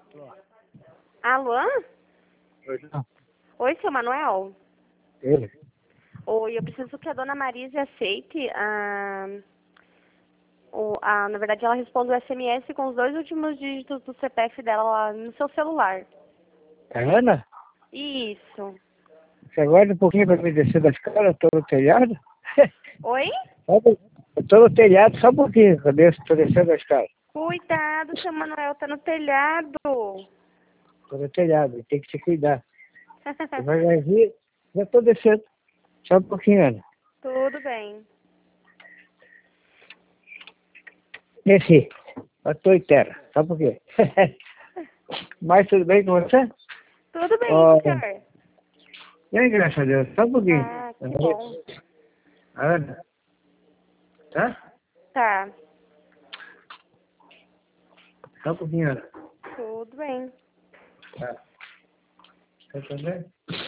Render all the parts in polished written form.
Alô? Oi, não. Oi, seu Manuel? Ele? Oi, eu preciso que a dona Marise aceite na verdade, ela responde o SMS com os 2 últimos dígitos do CPF dela lá no seu celular. É Ana? Isso. Você aguarda um pouquinho para me descer da escada, eu tô no telhado. Oi? Eu tô no telhado só um pouquinho, tô descendo a escada. Cuidado, seu Manuel, tá no telhado. Tô no telhado, tem que se cuidar. Devagarzinho, já tô descendo. Só um pouquinho, Ana. Tudo bem. Desci. Eu tô em terra, só um pouquinho. Mas tudo bem com você? Tudo bem, Ó, senhor. bem, graças a Deus, só um pouquinho. Ah, que bom. Ana, tá? Tá, Só um pouquinho, Ana. tudo bem. Tá. Tá tudo bem?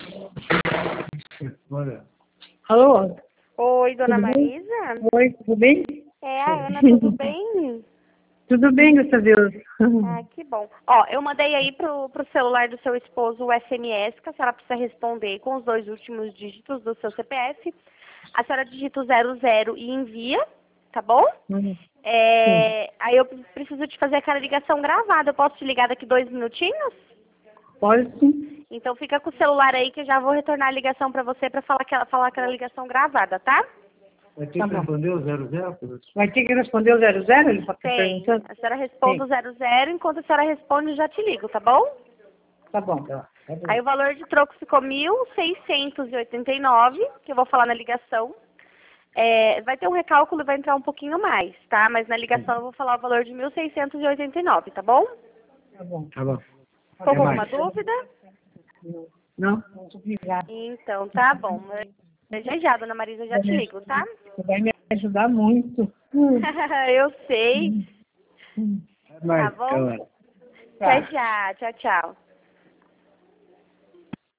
Bora. Alô? Oi, dona Tudo bem? Marisa? Oi, tudo bem? É a Ana, tudo bem? Tudo bem, graças a Deus. Ah, que bom. Ó, eu mandei aí pro celular do seu esposo o SMS, que a senhora precisa responder com os 2 últimos dígitos do seu CPF. A senhora digita o 00 e envia, tá bom? Sim. Aí eu preciso te fazer aquela ligação gravada. Eu posso te ligar daqui 2 minutinhos? Pode sim. Então fica com o celular aí que eu já vou retornar a ligação pra você pra falar aquela ligação gravada, tá? Vai ter que responder o 00? Vai ter que responder o 00? Ele está Tem. perguntando? A senhora responde o 00, enquanto a senhora responde eu já te ligo, tá bom? Tá bom. Tá. Aí o valor de troco ficou 1.689, que eu vou falar na ligação. Vai ter um recálculo e vai entrar um pouquinho mais, tá? Mas na ligação eu vou falar o valor de 1.689, tá bom? Tá bom. Tá bom. Ficou com Até alguma mais. dúvida? Não? Muito obrigada. Então, tá bom. Já já, dona Marisa, eu já te ligo, tá? Você vai me ajudar muito. Eu sei. Até Tá mais. bom? Então, Até já. Tchau, tchau.